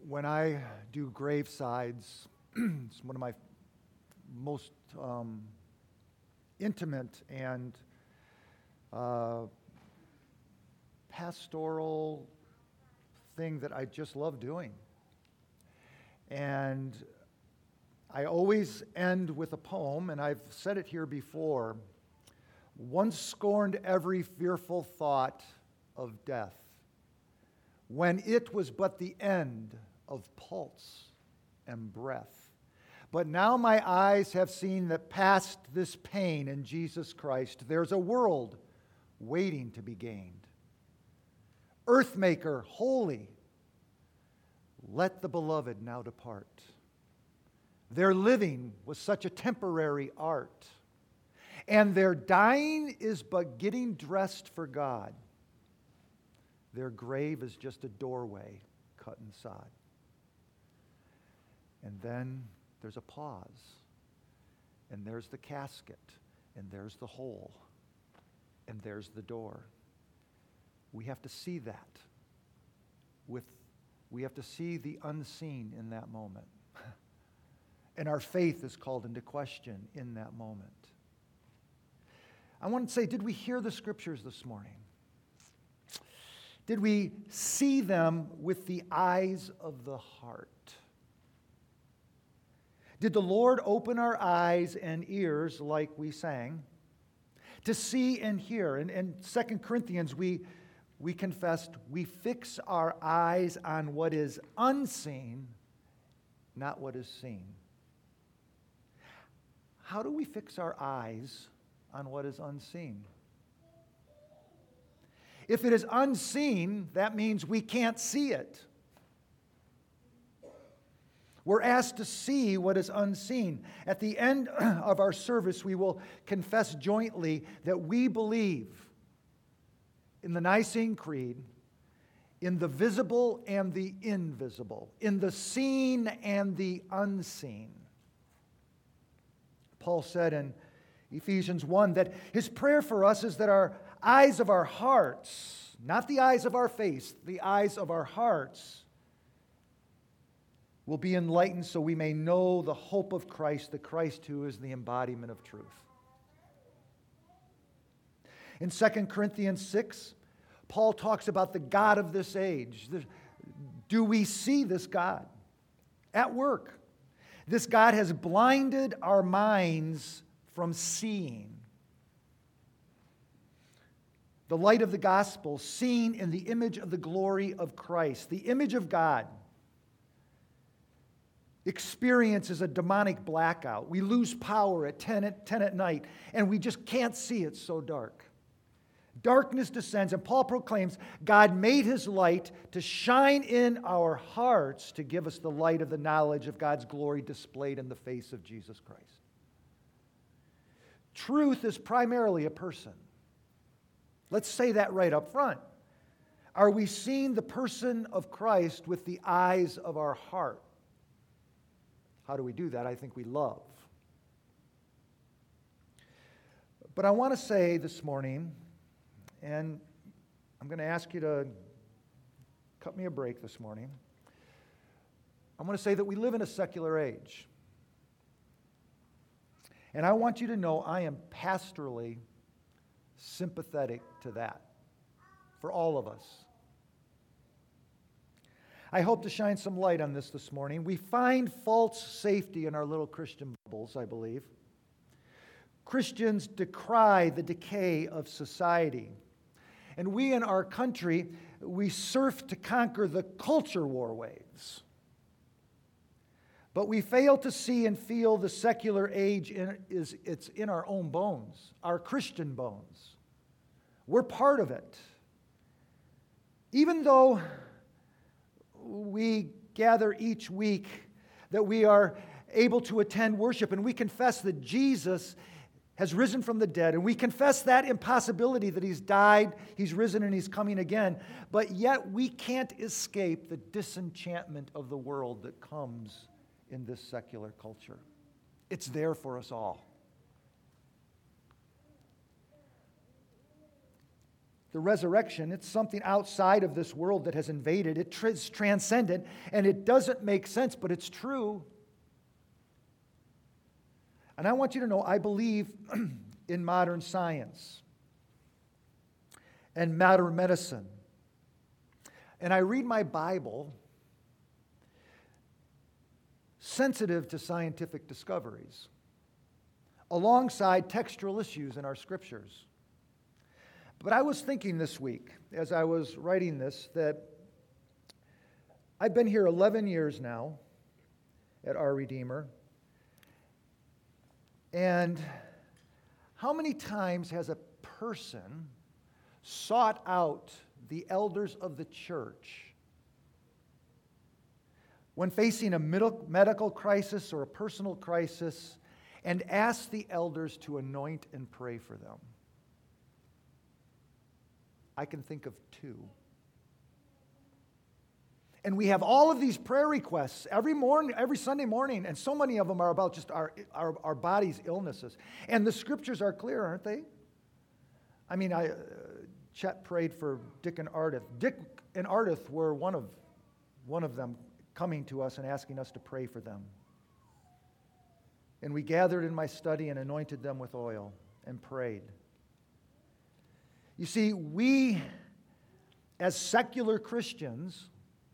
When I do gravesides, it's one of my most intimate and pastoral thing that I just love doing. And I always end with a poem, and I've said it here before. Once scorned every fearful thought of death, when it was but the end of pulse and breath. But now my eyes have seen that past this pain in Jesus Christ, there's a world waiting to be gained. Earthmaker, holy, let the beloved now depart. Their living was such a temporary art, and their dying is but getting dressed for God. Their grave is just a doorway cut in sod. And then there's a pause, and there's the casket, and there's the hole, and there's the door. We have to see that. We have to see the unseen in that moment. And our faith is called into question in that moment. I want to say, did we hear the scriptures this morning? Did we see them with the eyes of the heart? Did the Lord open our eyes and ears, like we sang, to see and hear? In 2 Corinthians, we confessed we fix our eyes on what is unseen, not what is seen. How do we fix our eyes on what is unseen? If it is unseen, that means we can't see it. We're asked to see what is unseen. At the end of our service, we will confess jointly that we believe in the Nicene Creed, in the visible and the invisible, in the seen and the unseen. Paul said in Ephesians 1 that his prayer for us is that our eyes of our hearts, not the eyes of our face, the eyes of our hearts, will be enlightened so we may know the hope of Christ, the Christ who is the embodiment of truth. In 2 Corinthians 6, Paul talks about the God of this age. Do we see this God at work? This God has blinded our minds from seeing. The light of the gospel, seen in the image of the glory of Christ, the image of God, experiences a demonic blackout. We lose power at 10 at night, and we just can't see, it's so dark. Darkness descends, and Paul proclaims God made his light to shine in our hearts to give us the light of the knowledge of God's glory displayed in the face of Jesus Christ. Truth is primarily a person. Let's say that right up front. Are we seeing the person of Christ with the eyes of our heart? How do we do that? I think we love. But I want to say this morning, and I'm going to ask you to cut me a break this morning. I'm going to say that we live in a secular age. And I want you to know I am pastorally sympathetic to that for all of us. I hope to shine some light on this morning. We find false safety in our little Christian bubbles, I believe. Christians decry the decay of society. And we in our country, we surf to conquer the culture war waves. But we fail to see and feel the secular age it's in our own bones, our Christian bones. We're part of it. Even though we gather each week, that we are able to attend worship, and we confess that Jesus has risen from the dead, and we confess that impossibility that he's died, he's risen, and he's coming again, but yet we can't escape the disenchantment of the world that comes in this secular culture. It's there for us all. the resurrection, it's something outside of this world that has invaded. It's transcendent, and it doesn't make sense, but it's true. And I want you to know, I believe in modern science and modern medicine. And I read my Bible sensitive to scientific discoveries, alongside textual issues in our scriptures. But I was thinking this week, as I was writing this, that I've been here 11 years now at Our Redeemer. And how many times has a person sought out the elders of the church when facing a medical crisis or a personal crisis and asked the elders to anoint and pray for them? I can think of two. And we have all of these prayer requests every morning, every Sunday morning, and so many of them are about just our body's illnesses. And the scriptures are clear, aren't they? I mean, Chet prayed for Dick and Ardith. Dick and Ardith were one of them coming to us and asking us to pray for them. And we gathered in my study and anointed them with oil and prayed. You see, we, as secular Christians,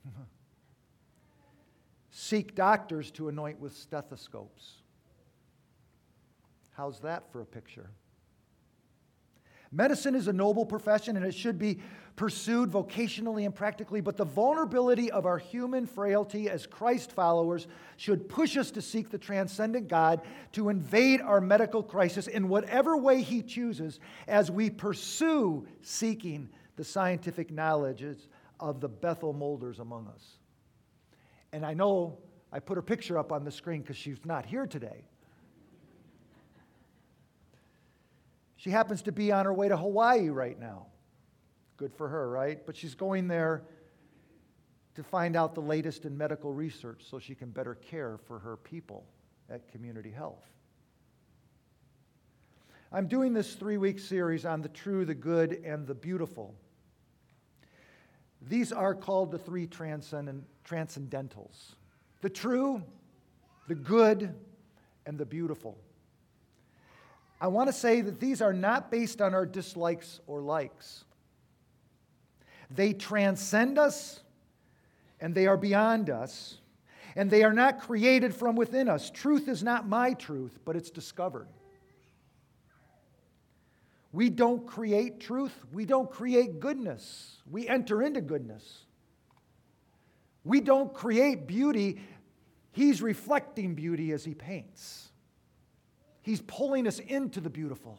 seek doctors to anoint with stethoscopes. How's that for a picture? Medicine is a noble profession, and it should be pursued vocationally and practically, but the vulnerability of our human frailty as Christ followers should push us to seek the transcendent God to invade our medical crisis in whatever way He chooses as we pursue seeking the scientific knowledges of the Bethel molders among us. And I know I put her picture up on the screen because she's not here today. She happens to be on her way to Hawaii right now. Good for her, right? But she's going there to find out the latest in medical research so she can better care for her people at Community Health. I'm doing this 3-week series on the true, the good, and the beautiful. These are called the three transcendentals. The true, the good, and the beautiful. I want to say that these are not based on our dislikes or likes. They transcend us, and they are beyond us, and they are not created from within us. Truth is not my truth, but it's discovered. We don't create truth. We don't create goodness. We enter into goodness. We don't create beauty. He's reflecting beauty as He paints. He's pulling us into the beautiful.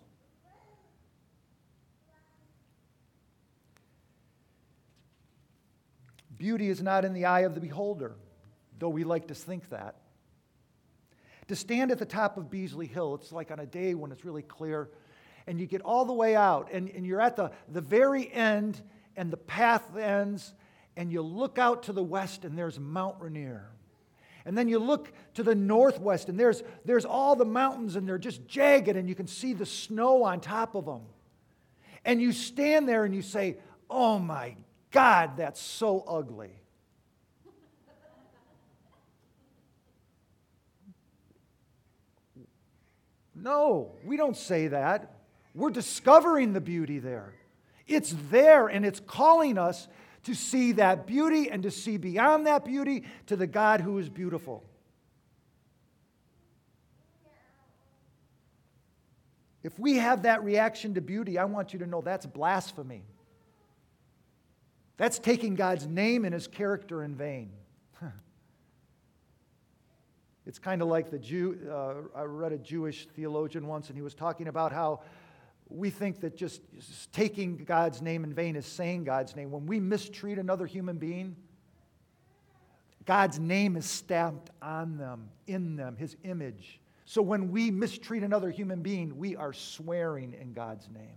Beauty is not in the eye of the beholder, though we like to think that. To stand at the top of Beasley Hill, it's like on a day when it's really clear, and you get all the way out, and you're at the very end, and the path ends, and you look out to the west, and there's Mount Rainier. And then you look to the northwest, and there's all the mountains, and they're just jagged, and you can see the snow on top of them. And you stand there and you say, oh my God, that's so ugly. No, we don't say that. We're discovering the beauty there. It's there, and it's calling us to see that beauty and to see beyond that beauty to the God who is beautiful. If we have that reaction to beauty, I want you to know that's blasphemy. That's taking God's name and His character in vain. It's kind of like I read a Jewish theologian once, and he was talking about how we think that just taking God's name in vain is saying God's name. When we mistreat another human being, God's name is stamped on them, in them, His image. So when we mistreat another human being, we are swearing in God's name.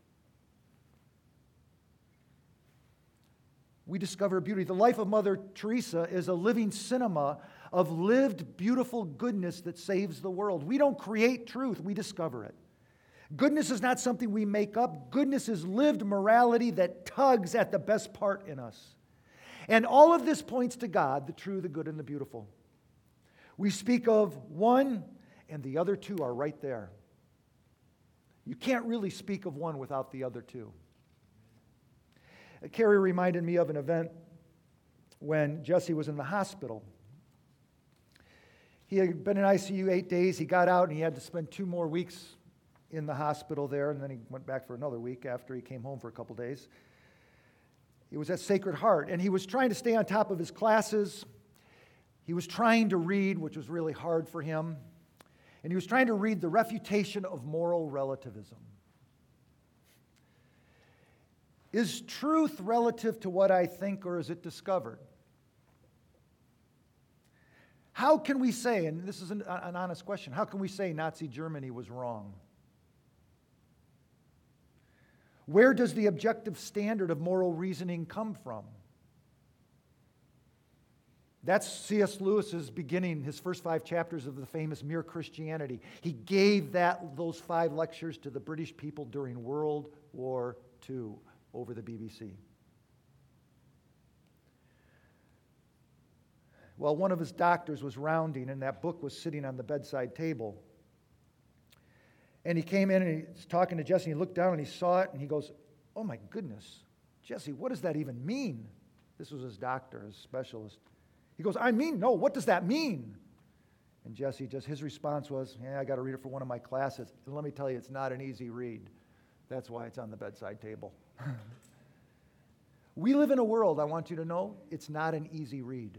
We discover beauty. The life of Mother Teresa is a living cinema of lived, beautiful goodness that saves the world. We don't create truth, we discover it. Goodness is not something we make up. Goodness is lived morality that tugs at the best part in us. And all of this points to God, the true, the good, and the beautiful. We speak of one, and the other two are right there. You can't really speak of one without the other two. Carrie reminded me of an event when Jesse was in the hospital. He had been in ICU 8 days. He got out and he had to spend 2 more weeks in the hospital there, and then he went back for another week after he came home for a couple days. He was at Sacred Heart, and he was trying to stay on top of his classes. He was trying to read, which was really hard for him. And he was trying to read The Refutation of Moral Relativism. Is truth relative to what I think, or is it discovered? How can we say, and this is an honest question, how can we say Nazi Germany was wrong? Where does the objective standard of moral reasoning come from? That's C.S. Lewis's beginning, his first 5 chapters of the famous Mere Christianity. He gave those 5 lectures to the British people during World War II over the BBC. Well, one of his doctors was rounding, and that book was sitting on the bedside table. And he came in and he was talking to Jesse, and he looked down and he saw it, and he goes, "Oh my goodness, Jesse, what does that even mean?" This was his doctor, his specialist. He goes, "No, what does that mean?" And Jesse, his response was, "Yeah, I got to read it for one of my classes. And let me tell you, it's not an easy read. That's why it's on the bedside table." We live in a world, I want you to know, it's not an easy read.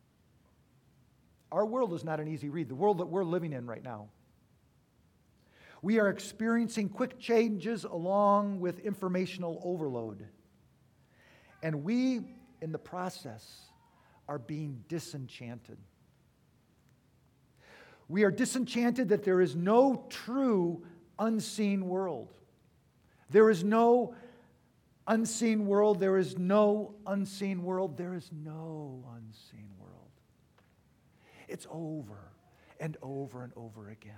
Our world is not an easy read, the world that we're living in right now. We are experiencing quick changes along with informational overload. And we, in the process, are being disenchanted. We are disenchanted that there is no true unseen world. There is no unseen world. There is no unseen world. There is no unseen world. It's over and over and over again.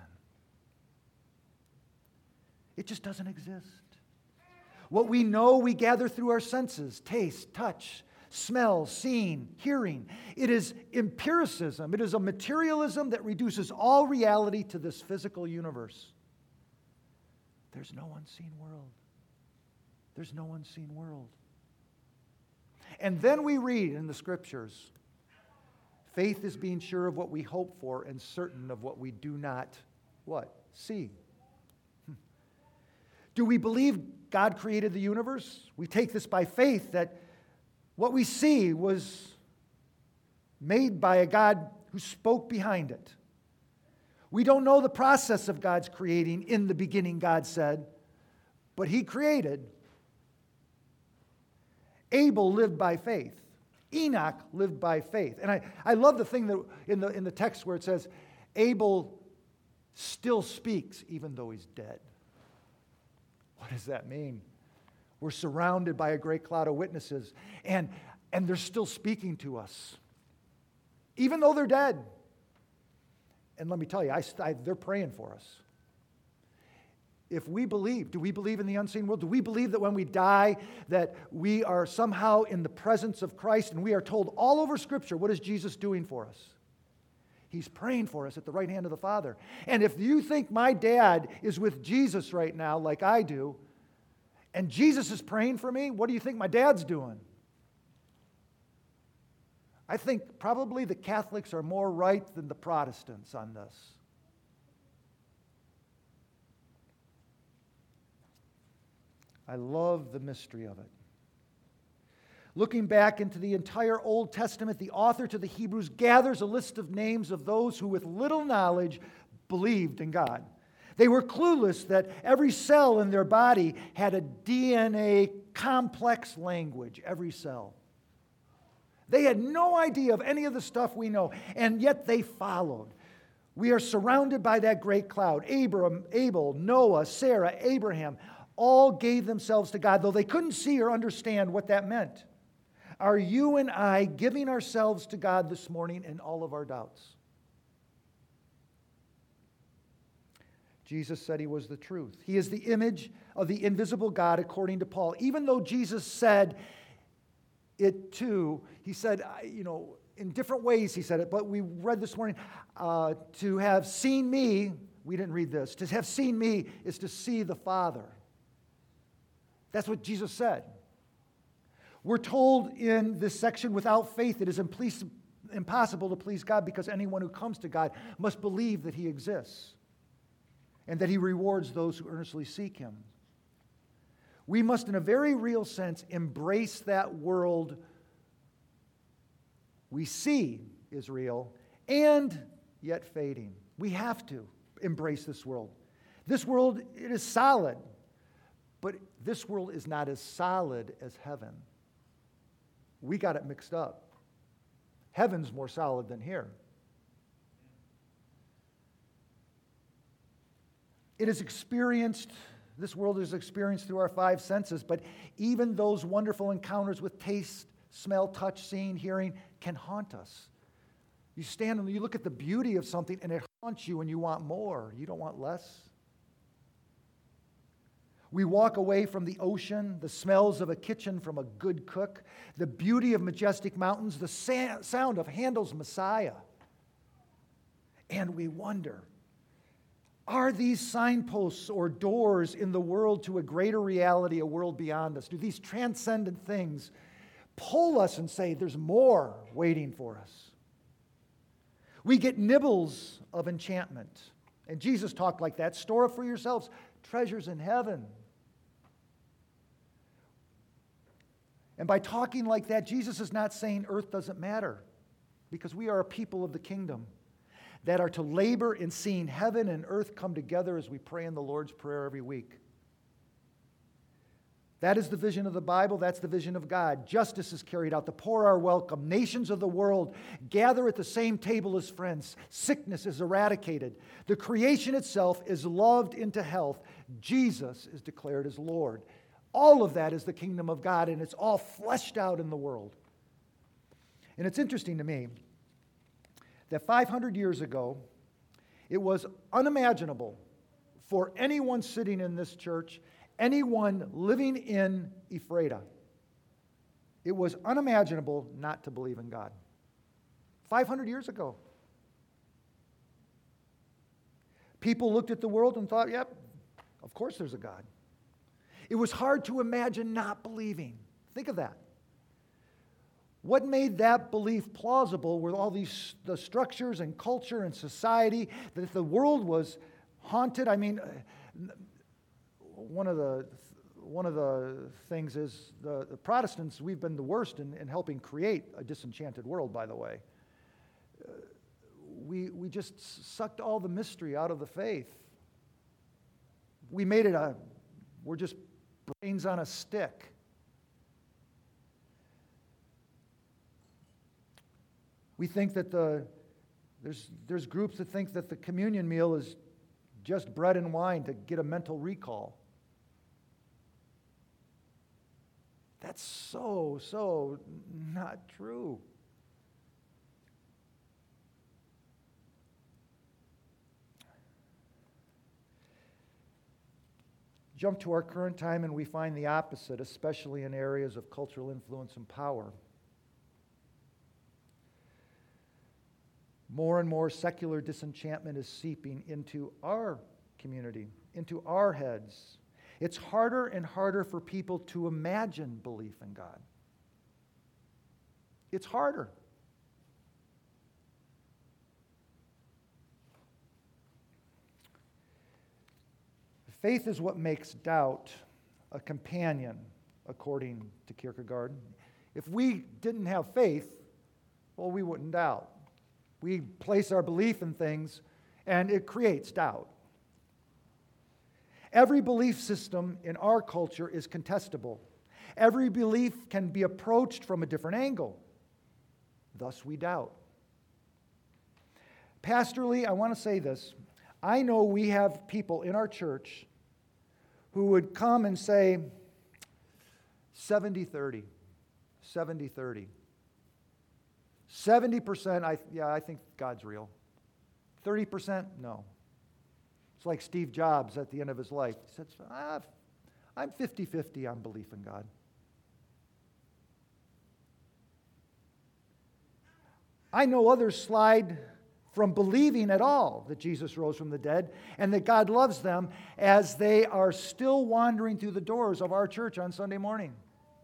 It just doesn't exist. What we know, we gather through our senses: taste, touch, smell, seeing, hearing. It is empiricism. It is a materialism that reduces all reality to this physical universe. There's no unseen world. There's no unseen world. And then we read in the Scriptures, faith is being sure of what we hope for and certain of what we do not, what? See. Do we believe God created the universe? We take this by faith that what we see was made by a God who spoke behind it. We don't know the process of God's creating. In the beginning, God said, but He created. Abel lived by faith. Enoch lived by faith. And I love the thing that in the text where it says, Abel still speaks even though he's dead. What does that mean? We're surrounded by a great cloud of witnesses, and they're still speaking to us, even though they're dead. And let me tell you, they're praying for us. If we believe, do we believe in the unseen world? Do we believe that when we die, that we are somehow in the presence of Christ, and we are told all over Scripture, what is Jesus doing for us? He's praying for us at the right hand of the Father. And if you think my dad is with Jesus right now, like I do, and Jesus is praying for me, what do you think my dad's doing? I think probably the Catholics are more right than the Protestants on this. I love the mystery of it. Looking back into the entire Old Testament, the author to the Hebrews gathers a list of names of those who with little knowledge believed in God. They were clueless that every cell in their body had a DNA complex language, every cell. They had no idea of any of the stuff we know, and yet they followed. We are surrounded by that great cloud. Abel, Noah, Sarah, Abraham, all gave themselves to God, though they couldn't see or understand what that meant. Are you and I giving ourselves to God this morning in all of our doubts? Jesus said he was the truth. He is the image of the invisible God, according to Paul. Even though Jesus said it too, he said, in different ways he said it, but we read this morning, to have seen me, we didn't read this, to have seen me is to see the Father. That's what Jesus said. We're told in this section, without faith it is impossible to please God, because anyone who comes to God must believe that he exists and that he rewards those who earnestly seek him. We must, in a very real sense, embrace that world we see is real and yet fading. We have to embrace this world. This world, it is solid, but this world is not as solid as heaven. We got it mixed up. Heaven's more solid than here. It is experienced, this world is experienced through our five senses, but even those wonderful encounters with taste, smell, touch, seeing, hearing can haunt us. You stand and you look at the beauty of something and it haunts you and you want more. You don't want less. We walk away from the ocean, the smells of a kitchen from a good cook, the beauty of majestic mountains, the sound of Handel's Messiah. And we wonder, are these signposts or doors in the world to a greater reality, a world beyond us? Do these transcendent things pull us and say, there's more waiting for us? We get nibbles of enchantment. And Jesus talked like that. Store up for yourselves treasures in heaven. And by talking like that, Jesus is not saying earth doesn't matter, because we are a people of the kingdom that are to labor in seeing heaven and earth come together as we pray in the Lord's Prayer every week. That is the vision of the Bible. That's the vision of God. Justice is carried out. The poor are welcome. Nations of the world gather at the same table as friends. Sickness is eradicated. The creation itself is loved into health. Jesus is declared as Lord. All of that is the kingdom of God, and it's all fleshed out in the world. And it's interesting to me that 500 years ago, it was unimaginable for anyone sitting in this church, anyone living in Ephrata, it was unimaginable not to believe in God. 500 years ago. People looked at the world and thought, yep, of course there's a God. It was hard to imagine not believing. Think of that. What made that belief plausible were all the structures and culture and society, that the world was haunted. I mean, one of the things is the Protestants, we've been the worst in helping create a disenchanted world, by the way. We just sucked all the mystery out of the faith. We made it we're just brains on a stick. We think that there's groups that think that the communion meal is just bread and wine to get a mental recall. That's so not true. Jump to our current time and we find the opposite, especially in areas of cultural influence and power. More and more secular disenchantment is seeping into our community, into our heads. It's harder and harder for people to imagine belief in God. It's harder. Faith is what makes doubt a companion, according to Kierkegaard. If we didn't have faith, well, we wouldn't doubt. We place our belief in things, and it creates doubt. Every belief system in our culture is contestable. Every belief can be approached from a different angle. Thus, we doubt. Pastorally, I want to say this. I know we have people in our church who would come and say, 70-30, 70-30. 70%, I think God's real. 30%, no. It's like Steve Jobs at the end of his life. He said, I'm 50-50 on belief in God. I know others slide from believing at all that Jesus rose from the dead and that God loves them as they are still wandering through the doors of our church on Sunday morning.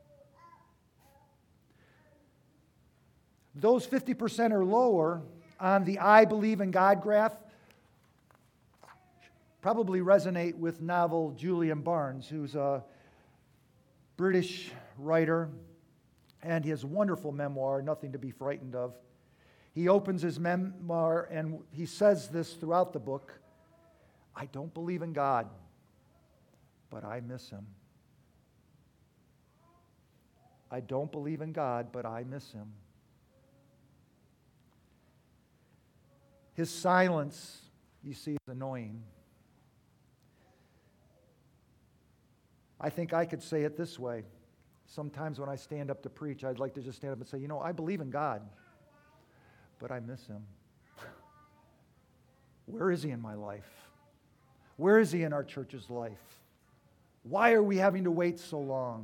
Those 50% or lower on the I believe in God graph probably resonate with novel Julian Barnes, who's a British writer, and his wonderful memoir, Nothing to Be Frightened of. He opens his memoir and he says this throughout the book: I don't believe in God, but I miss him. I don't believe in God, but I miss him. His silence, you see, is annoying. I think I could say it this way. Sometimes when I stand up to preach, I'd like to just stand up and say, I believe in God, but I miss him. Where is he in my life? Where is he in our church's life? Why are we having to wait so long?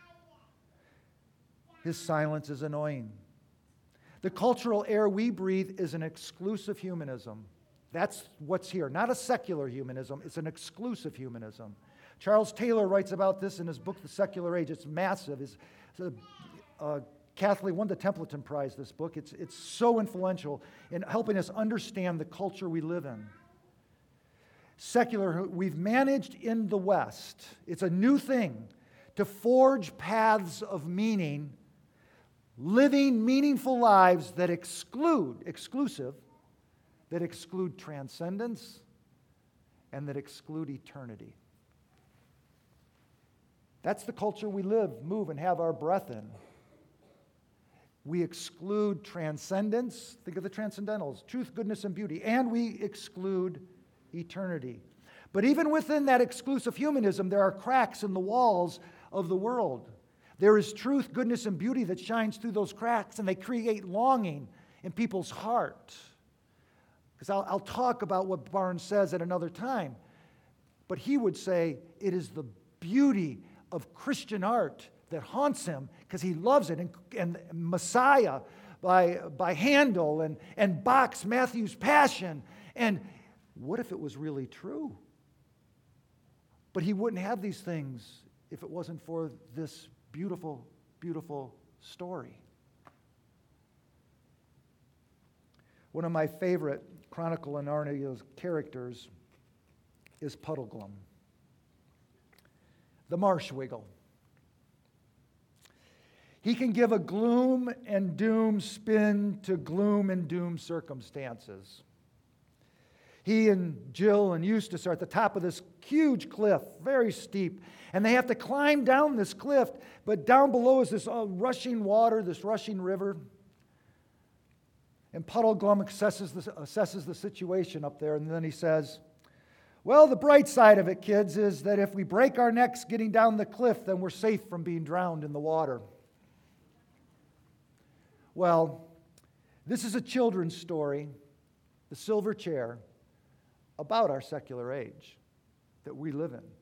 His silence is annoying. The cultural air we breathe is an exclusive humanism. That's what's here. Not a secular humanism, it's an exclusive humanism. Charles Taylor writes about this in his book, The Secular Age. It's massive. Catholic won the Templeton Prize, this book. It's so influential in helping us understand the culture we live in. Secular, we've managed in the West, it's a new thing, to forge paths of meaning, living meaningful exclusive, that exclude transcendence, and that exclude eternity. That's the culture we live, move, and have our breath in. We exclude transcendence. Think of the transcendentals: truth, goodness, and beauty. And we exclude eternity. But even within that exclusive humanism, there are cracks in the walls of the world. There is truth, goodness, and beauty that shines through those cracks, and they create longing in people's heart. Because I'll talk about what Barnes says at another time. But he would say it is the beauty of Christian art that haunts him because he loves it. And Messiah by Handel and Bach's Matthew's Passion. And what if it was really true? But he wouldn't have these things if it wasn't for this beautiful, beautiful story. One of my favorite Chronicle of Narnia's characters is Puddleglum, the Marshwiggle. He can give a gloom and doom spin to gloom and doom circumstances. He and Jill and Eustace are at the top of this huge cliff, very steep, and they have to climb down this cliff, but down below is this rushing water, this rushing river. And Puddleglum assesses the situation up there, and then he says, well, the bright side of it, kids, is that if we break our necks getting down the cliff, then we're safe from being drowned in the water. Well, this is a children's story, The Silver Chair, about our secular age that we live in.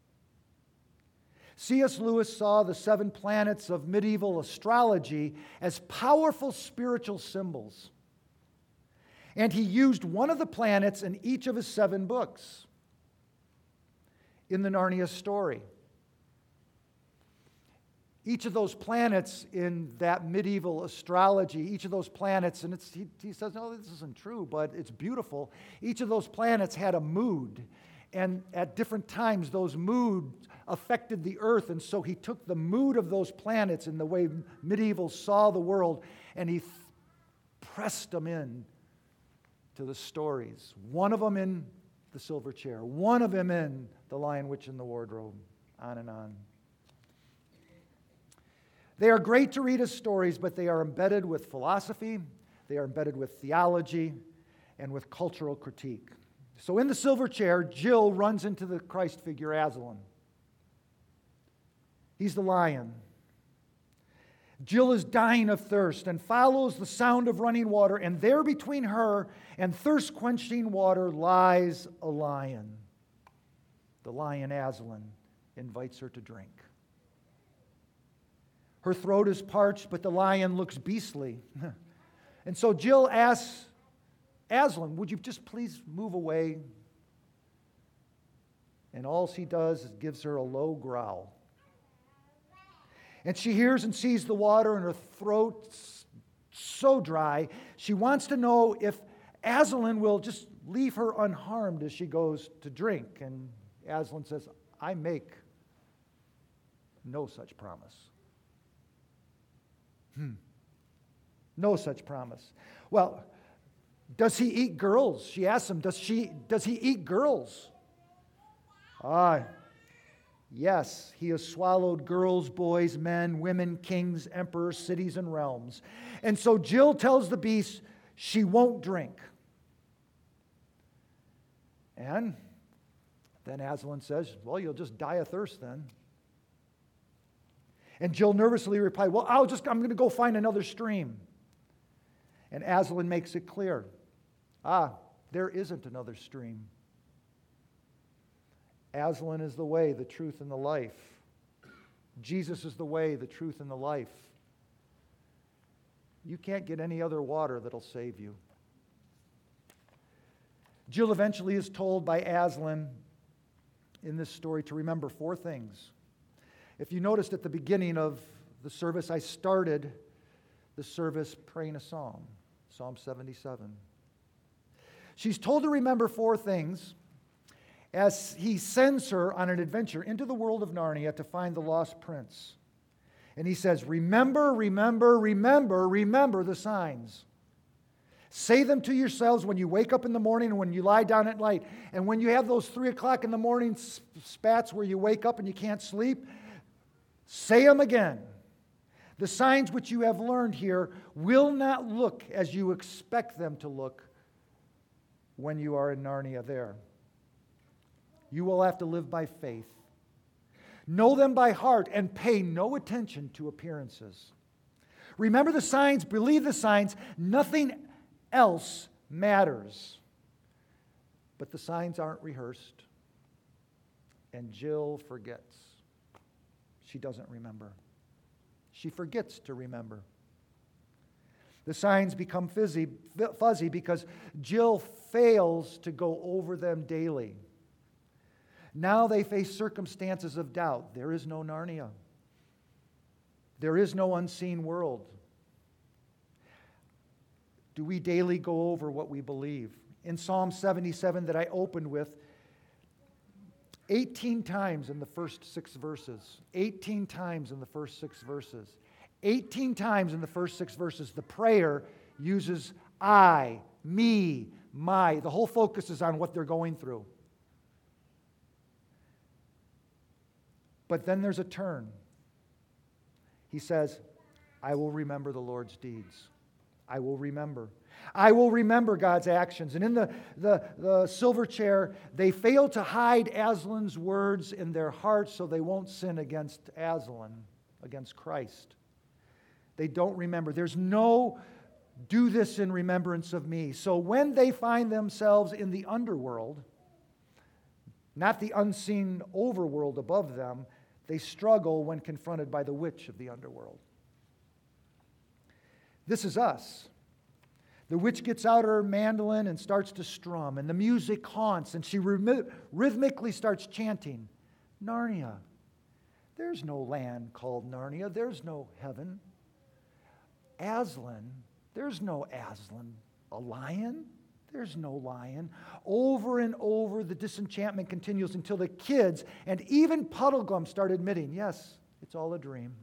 C.S. Lewis saw the 7 planets of medieval astrology as powerful spiritual symbols. And he used one of the planets in each of his 7 books in the Narnia story. Each of those planets in that medieval astrology, each of those planets, and he says, no, this isn't true, but it's beautiful. Each of those planets had a mood, and at different times those moods affected the earth, and so he took the mood of those planets and the way medievals saw the world, and he pressed them in to the stories. One of them in The Silver Chair, one of them in The Lion, Witch, and the Wardrobe, on and on. They are great to read as stories, but they are embedded with philosophy, they are embedded with theology, and with cultural critique. So in The Silver Chair, Jill runs into the Christ figure Aslan. He's the lion. Jill is dying of thirst and follows the sound of running water, and there between her and thirst-quenching water lies a lion. the lion Aslan invites her to drink. Her throat is parched, but the lion looks beastly. And so Jill asks Aslan, would you just please move away? And all he does is gives her a low growl. And she hears and sees the water, and her throat's so dry. She wants to know if Aslan will just leave her unharmed as she goes to drink. And Aslan says, I make no such promise. No such promise. Well, does he eat girls? She asks him, does he eat girls? Yes, he has swallowed girls, boys, men, women, kings, emperors, cities, and realms. And so Jill tells the beast she won't drink. And then Aslan says, well, you'll just die of thirst then. And Jill nervously replied, well, I'm going to go find another stream. And Aslan makes it clear, there isn't another stream. Aslan is the way, the truth, and the life. Jesus is the way, the truth, and the life. You can't get any other water that'll save you. Jill eventually is told by Aslan in this story to remember 4 things. If you noticed at the beginning of the service, I started the service praying a psalm, Psalm 77. She's told to remember 4 things as he sends her on an adventure into the world of Narnia to find the lost prince. And he says, remember, remember, remember, remember the signs. Say them to yourselves when you wake up in the morning and when you lie down at night. And when you have those 3 o'clock in the morning spats where you wake up and you can't sleep, say them again. The signs which you have learned here will not look as you expect them to look when you are in Narnia there. You will have to live by faith. Know them by heart and pay no attention to appearances. Remember the signs, believe the signs, nothing else matters. But the signs aren't rehearsed. And Jill forgets. She doesn't remember. She forgets to remember. The signs become fuzzy because Jill fails to go over them daily. Now they face circumstances of doubt. There is no Narnia. There is no unseen world. Do we daily go over what we believe? In Psalm 77 that I opened with, 18 times in the first 6 verses, 18 times in the first 6 verses, 18 times in the first 6 verses, the prayer uses I, me, my. The whole focus is on what they're going through. But then there's a turn. He says, I will remember the Lord's deeds. I will remember. I will remember God's actions. And in the silver chair, they fail to hide Aslan's words in their hearts so they won't sin against Aslan, against Christ. They don't remember. There's no do this in remembrance of me. So when they find themselves in the underworld, not the unseen overworld above them, they struggle when confronted by the witch of the underworld. This is us. The witch gets out her mandolin and starts to strum, and the music haunts, and she rhythmically starts chanting, Narnia. There's no land called Narnia. There's no heaven. Aslan. There's no Aslan. A lion? There's no lion. Over and over, the disenchantment continues until the kids and even Puddleglum start admitting, yes, it's all a dream.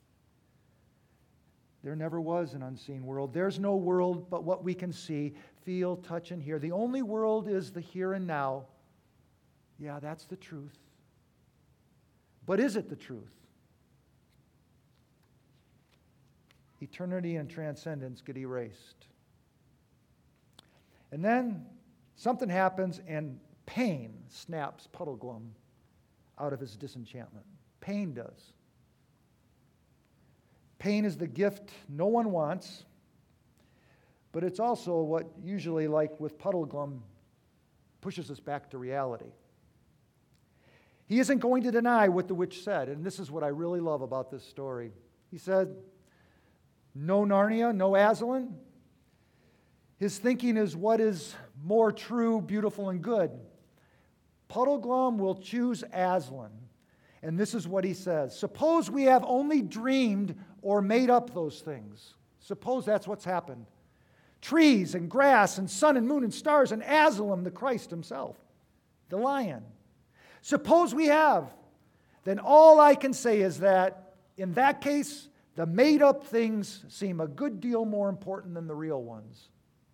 There never was an unseen world. There's no world but what we can see, feel, touch, and hear. The only world is the here and now. Yeah, that's the truth. But is it the truth? Eternity and transcendence get erased. And then something happens and pain snaps Puddleglum out of his disenchantment. Pain does. Pain is the gift no one wants, but it's also what usually, like with Puddleglum, pushes us back to reality. He isn't going to deny what the witch said. And this is what I really love about this story. He said, no Narnia, no Aslan. His thinking is what is more true, beautiful, and good. Puddleglum will choose Aslan. And this is what he says. Suppose we have only dreamed or made up those things. Suppose that's what's happened. Trees and grass and sun and moon and stars and Aslan, the Christ himself, the lion. Suppose we have. Then all I can say is that, in that case, the made-up things seem a good deal more important than the real ones.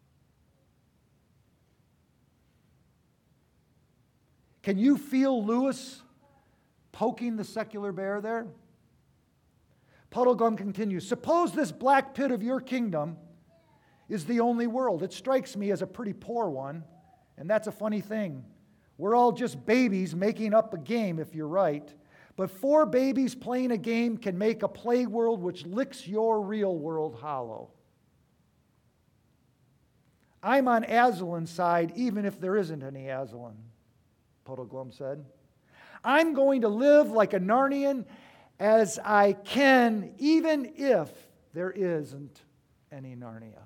Can you feel Lewis poking the secular bear there? Puddleglum continues, suppose this black pit of your kingdom is the only world. It strikes me as a pretty poor one, and that's a funny thing. We're all just babies making up a game, if you're right. But 4 babies playing a game can make a play world which licks your real world hollow. I'm on Aslan's side, even if there isn't any Aslan, Puddleglum said. I'm going to live like a Narnian as I can, even if there isn't any Narnia.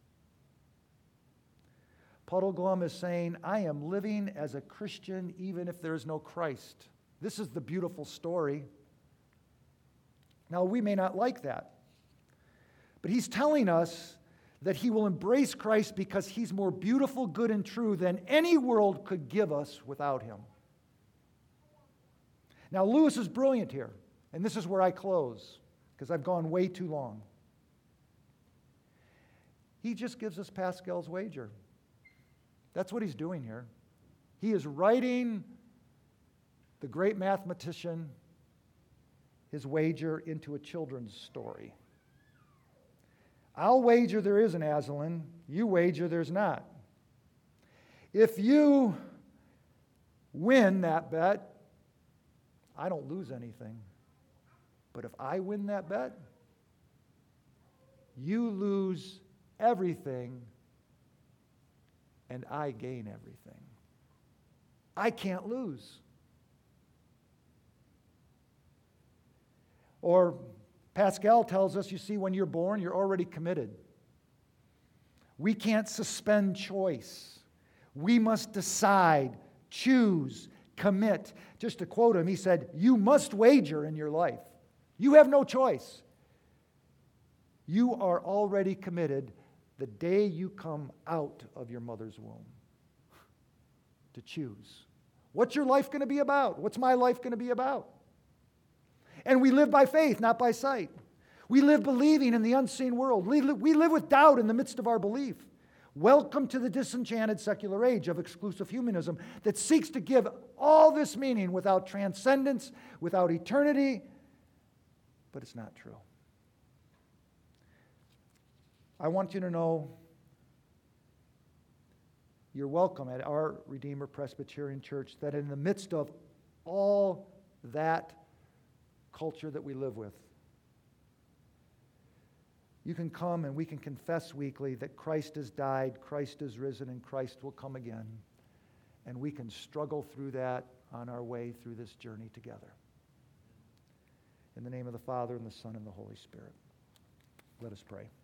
Puddleglum is saying, I am living as a Christian even if there is no Christ. This is the beautiful story. Now, we may not like that, but he's telling us that he will embrace Christ because he's more beautiful, good, and true than any world could give us without him. Now, Lewis is brilliant here, and this is where I close because I've gone way too long. He just gives us Pascal's wager. That's what he's doing here. He is writing the great mathematician his wager into a children's story. I'll wager there is an Aslan. You wager there's not. If you win that bet, I don't lose anything. But if I win that bet, you lose everything and I gain everything. I can't lose. Or Pascal tells us, you see, when you're born, you're already committed. We can't suspend choice. We must decide, choose, commit. Just to quote him, he said, you must wager in your life. You have no choice. You are already committed the day you come out of your mother's womb to choose. What's your life going to be about? What's my life going to be about? And we live by faith, not by sight. We live believing in the unseen world. We live with doubt in the midst of our belief. Welcome to the disenchanted secular age of exclusive humanism that seeks to give all this meaning without transcendence, without eternity, but it's not true. I want you to know you're welcome at our Redeemer Presbyterian Church, that in the midst of all that culture that we live with, you can come and we can confess weekly that Christ has died, Christ is risen, and Christ will come again. And we can struggle through that on our way through this journey together. In the name of the Father, and the Son, and the Holy Spirit. Let us pray.